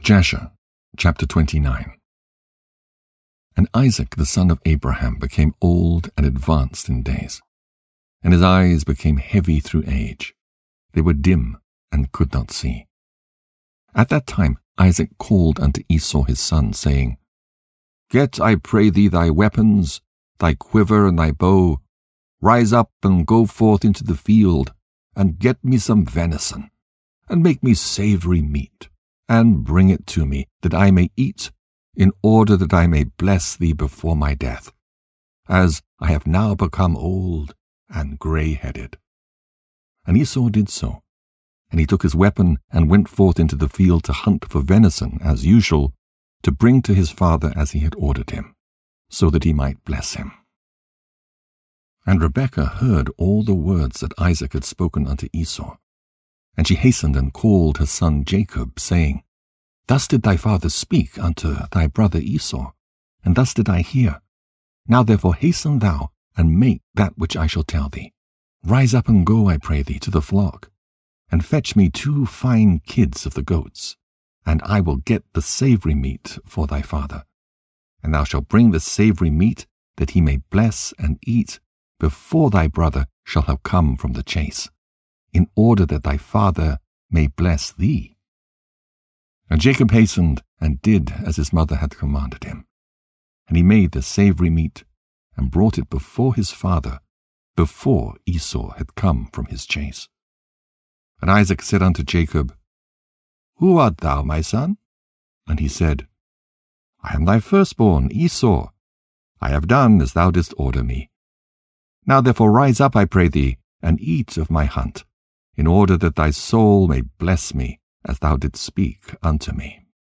Jasher, chapter 29. And Isaac the son of Abraham became old and advanced in days, and his eyes became heavy through age. They were dim and could not see. At that time Isaac called unto Esau his son, saying, Get, I pray thee, thy weapons, thy quiver and thy bow. Rise up and go forth into the field, and get me some venison, and make me savory meat, and bring it to me, that I may eat, in order that I may bless thee before my death, as I have now become old and grey-headed. And Esau did so, and he took his weapon and went forth into the field to hunt for venison, as usual, to bring to his father as he had ordered him, so that he might bless him. And Rebekah heard all the words that Isaac had spoken unto Esau, and she hastened and called her son Jacob, saying, Thus did thy father speak unto thy brother Esau, and thus did I hear. Now therefore hasten thou, and make that which I shall tell thee. Rise up and go, I pray thee, to the flock, and fetch me 2 fine kids of the goats, and I will get the savory meat for thy father. And thou shalt bring the savory meat, that he may bless and eat, before thy brother shall have come from the chase, in order that thy father may bless thee. And Jacob hastened and did as his mother had commanded him. And he made the savory meat, and brought it before his father, before Esau had come from his chase. And Isaac said unto Jacob, Who art thou, my son? And he said, I am thy firstborn, Esau. I have done as thou didst order me. Now therefore rise up, I pray thee, and eat of my hunt, in order that thy soul may bless me, as thou didst speak unto me.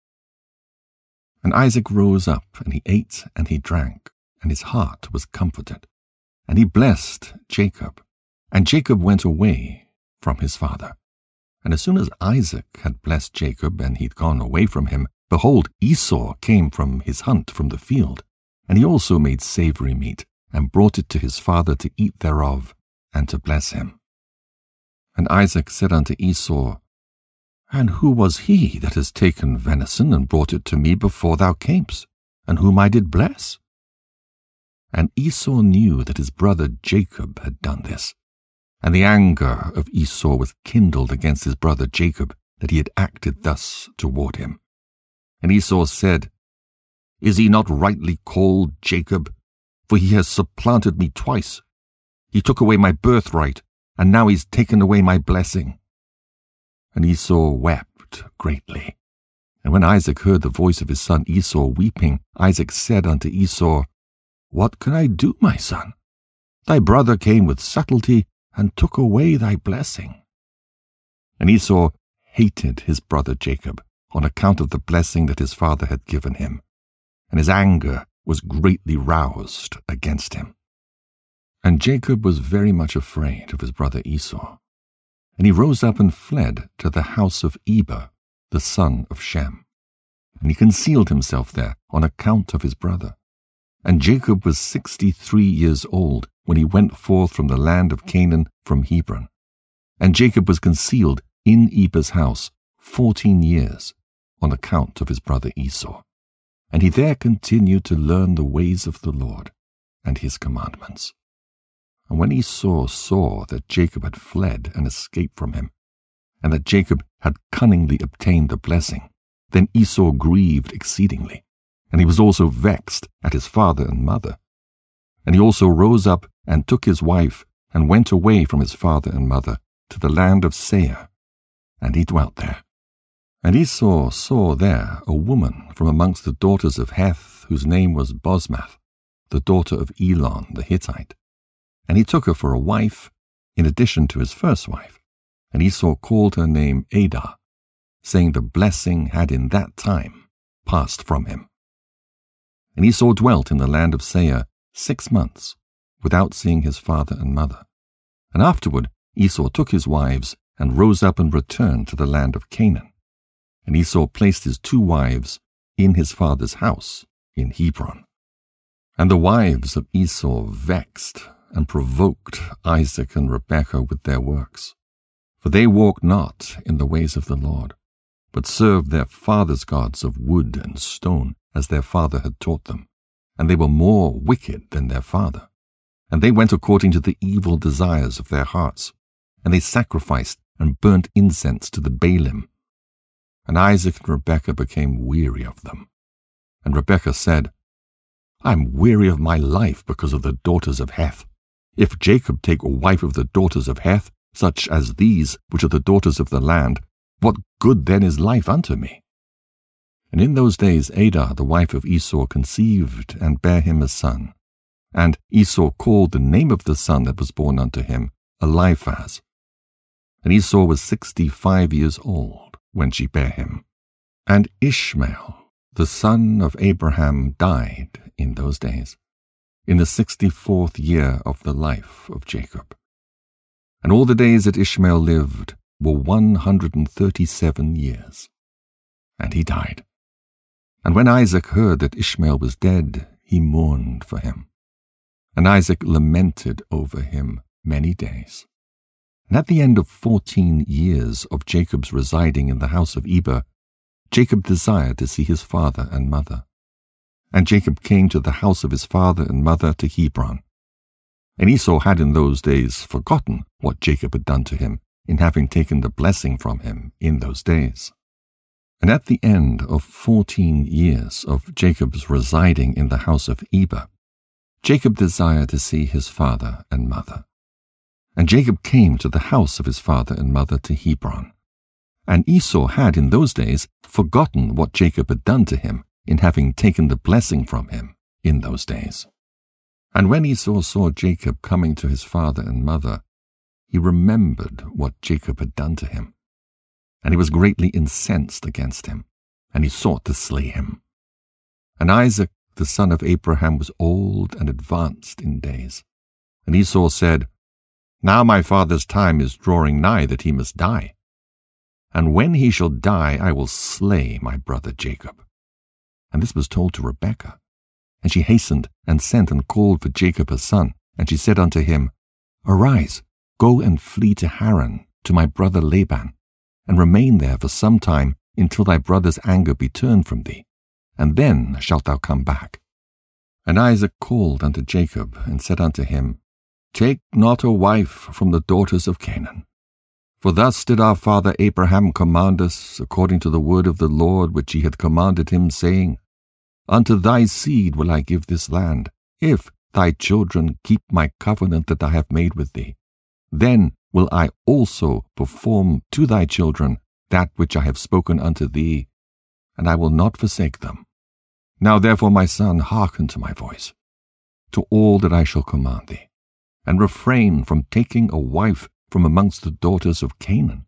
And Isaac rose up, and he ate and he drank, and his heart was comforted. And he blessed Jacob, and Jacob went away from his father. And as soon as Isaac had blessed Jacob, and he'd gone away from him, behold, Esau came from his hunt from the field, and he also made savory meat, and brought it to his father to eat thereof, and to bless him. And Isaac said unto Esau, And who was he that has taken venison, and brought it to me before thou camest, and whom I did bless? And Esau knew that his brother Jacob had done this. And the anger of Esau was kindled against his brother Jacob, that he had acted thus toward him. And Esau said, Is he not rightly called Jacob? For he has supplanted me twice. He took away my birthright, and now he's taken away my blessing. And Esau wept greatly. And when Isaac heard the voice of his son Esau weeping, Isaac said unto Esau, What can I do, my son? Thy brother came with subtlety, and took away thy blessing. And Esau hated his brother Jacob, on account of the blessing that his father had given him, and his anger was greatly roused against him. And Jacob was very much afraid of his brother Esau. And he rose up and fled to the house of Eber, the son of Shem. And he concealed himself there on account of his brother. And Jacob was 63 years old when he went forth from the land of Canaan from Hebron. And Jacob was concealed in Eber's house 14 years on account of his brother Esau. And he there continued to learn the ways of the Lord and his commandments. And when Esau saw that Jacob had fled and escaped from him, and that Jacob had cunningly obtained the blessing, then Esau grieved exceedingly, and he was also vexed at his father and mother. And he also rose up and took his wife, and went away from his father and mother to the land of Seir, and he dwelt there. And Esau saw there a woman from amongst the daughters of Heth, whose name was Bosmath, the daughter of Elon the Hittite. And he took her for a wife, in addition to his first wife. And Esau called her name Adah, saying the blessing had in that time passed from him. And Esau dwelt in the land of Seir 6 months, without seeing his father and mother. And afterward Esau took his wives, and rose up and returned to the land of Canaan. And Esau placed his 2 wives in his father's house in Hebron. And the wives of Esau vexed and provoked Isaac and Rebekah with their works, for they walked not in the ways of the Lord, but served their fathers' gods of wood and stone, as their father had taught them. And they were more wicked than their father. And they went according to the evil desires of their hearts, and they sacrificed and burnt incense to the Baalim. And Isaac and Rebekah became weary of them. And Rebekah said, I am weary of my life because of the daughters of Heth. If Jacob take a wife of the daughters of Heth, such as these, which are the daughters of the land, what good then is life unto me? And in those days Adah, the wife of Esau, conceived and bare him a son. And Esau called the name of the son that was born unto him Eliphaz. And Esau was 65 years old when she bare him. And Ishmael, the son of Abraham, died in those days, in the 64th year of the life of Jacob. And all the days that Ishmael lived were 137 years. And he died. And when Isaac heard that Ishmael was dead, he mourned for him. And Isaac lamented over him many days. And at the end of 14 years of Jacob's residing in the house of Eber, Jacob desired to see his father and mother. And Jacob came to the house of his father and mother to Hebron. And Esau had in those days forgotten what Jacob had done to him in having taken the blessing from him in those days. And at the end of 14 years of Jacob's residing in the house of Eber, Jacob desired to see his father and mother. And Jacob came to the house of his father and mother to Hebron. And Esau had in those days forgotten what Jacob had done to him in having taken the blessing from him in those days. And when Esau saw Jacob coming to his father and mother, he remembered what Jacob had done to him. And he was greatly incensed against him, and he sought to slay him. And Isaac, the son of Abraham, was old and advanced in days. And Esau said, Now my father's time is drawing nigh that he must die. And when he shall die, I will slay my brother Jacob. And this was told to Rebekah. And she hastened and sent and called for Jacob her son. And she said unto him, Arise, go and flee to Haran, to my brother Laban, and remain there for some time until thy brother's anger be turned from thee, and then shalt thou come back. And Isaac called unto Jacob, and said unto him, Take not a wife from the daughters of Canaan. For thus did our father Abraham command us, according to the word of the Lord which he had commanded him, saying, Unto thy seed will I give this land, if thy children keep my covenant that I have made with thee. Then will I also perform to thy children that which I have spoken unto thee, and I will not forsake them. Now therefore, my son, hearken to my voice, to all that I shall command thee, and refrain from taking a wife from amongst the daughters of Canaan.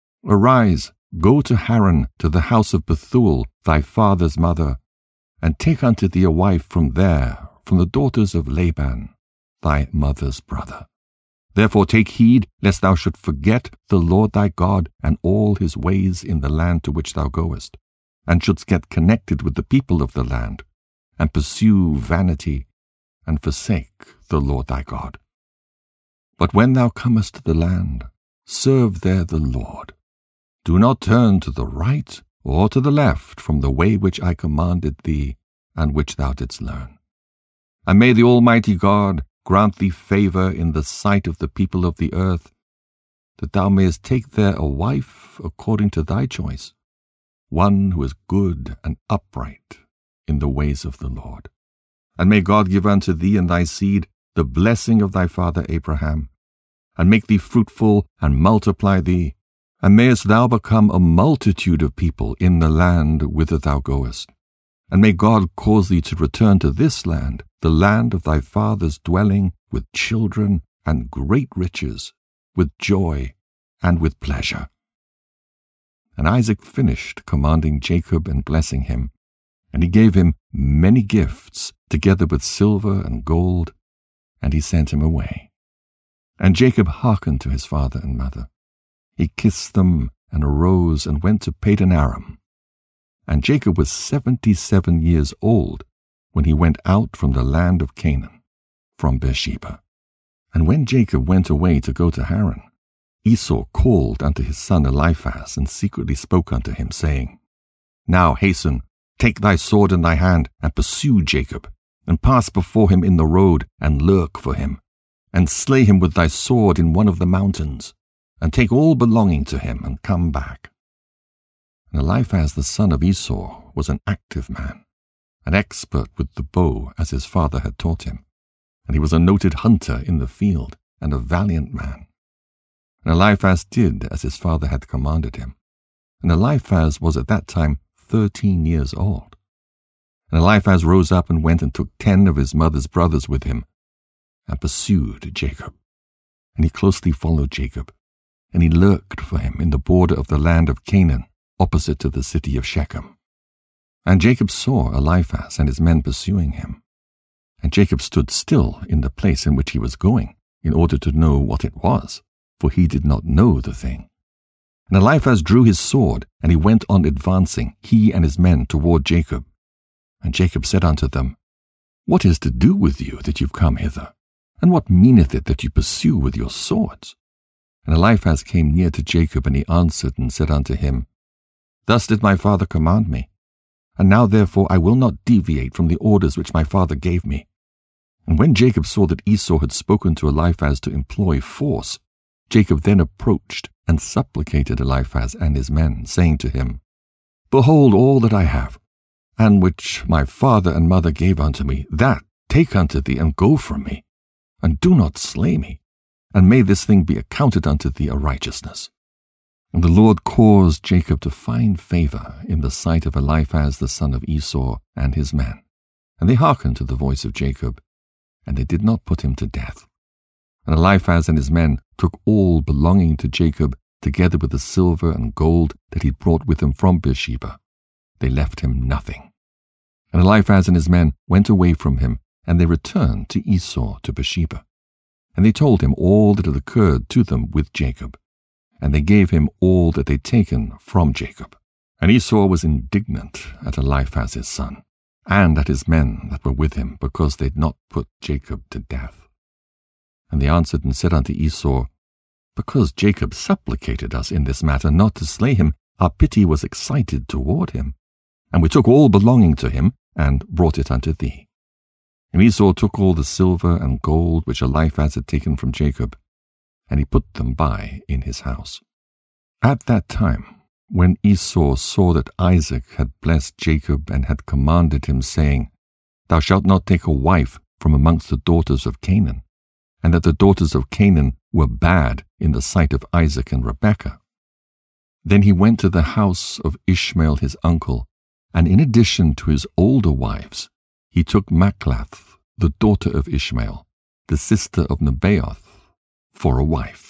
Arise, go to Haran, to the house of Bethuel, thy father's mother, and take unto thee a wife from there, from the daughters of Laban, thy mother's brother. Therefore take heed, lest thou should forget the Lord thy God and all his ways in the land to which thou goest, and shouldst get connected with the people of the land, and pursue vanity, and forsake the Lord thy God. But when thou comest to the land, serve there the Lord. Do not turn to the right or to the left from the way which I commanded thee, and which thou didst learn. And may the Almighty God grant thee favor in the sight of the people of the earth, that thou mayest take there a wife according to thy choice, one who is good and upright in the ways of the Lord. And may God give unto thee and thy seed the blessing of thy father Abraham, and make thee fruitful and multiply thee, and mayest thou become a multitude of people in the land whither thou goest. And may God cause thee to return to this land, the land of thy father's dwelling, with children and great riches, with joy and with pleasure. And Isaac finished commanding Jacob and blessing him, and he gave him many gifts, together with silver and gold, and he sent him away. And Jacob hearkened to his father and mother. He kissed them, and arose and went to Padan Aram. And Jacob was 77 years old when he went out from the land of Canaan, from Beersheba. And when Jacob went away to go to Haran, Esau called unto his son Eliphaz, and secretly spoke unto him, saying, Now hasten, take thy sword in thy hand, and pursue Jacob, and pass before him in the road, and lurk for him, and slay him with thy sword in one of the mountains, and take all belonging to him, and come back. And Eliphaz the son of Esau was an active man, an expert with the bow, as his father had taught him, and he was a noted hunter in the field, and a valiant man. And Eliphaz did as his father had commanded him. And Eliphaz was at that time 13 years old. And Eliphaz rose up and went and took 10 of his mother's brothers with him, and pursued Jacob. And he closely followed Jacob, and he lurked for him in the border of the land of Canaan, opposite to the city of Shechem. And Jacob saw Eliphaz and his men pursuing him. And Jacob stood still in the place in which he was going, in order to know what it was, for he did not know the thing. And Eliphaz drew his sword, and he went on advancing, he and his men, toward Jacob. And Jacob said unto them, What is to do with you that you've come hither? And what meaneth it that you pursue with your swords? And Eliphaz came near to Jacob, and he answered and said unto him, Thus did my father command me, and now therefore I will not deviate from the orders which my father gave me. And when Jacob saw that Esau had spoken to Eliphaz to employ force, Jacob then approached and supplicated Eliphaz and his men, saying to him, Behold all that I have, and which my father and mother gave unto me, that take unto thee, and go from me, and do not slay me, and may this thing be accounted unto thee a righteousness. And the Lord caused Jacob to find favor in the sight of Eliphaz the son of Esau and his men, and they hearkened to the voice of Jacob, and they did not put him to death. And Eliphaz and his men took all belonging to Jacob, together with the silver and gold that he brought with him from Beersheba. They left him nothing. And Eliphaz and his men went away from him, and they returned to Esau to Beersheba. And they told him all that had occurred to them with Jacob, and they gave him all that they'd taken from Jacob. And Esau was indignant at Eliphaz his son, and at his men that were with him, because they'd not put Jacob to death. And they answered and said unto Esau, Because Jacob supplicated us in this matter not to slay him, our pity was excited toward him. And we took all belonging to him, and brought it unto thee. And Esau took all the silver and gold which Eliphaz had taken from Jacob, and he put them by in his house. At that time, when Esau saw that Isaac had blessed Jacob, and had commanded him, saying, Thou shalt not take a wife from amongst the daughters of Canaan, and that the daughters of Canaan were bad in the sight of Isaac and Rebekah. Then he went to the house of Ishmael his uncle, and in addition to his older wives, he took Machlath, the daughter of Ishmael, the sister of Nebaioth, for a wife.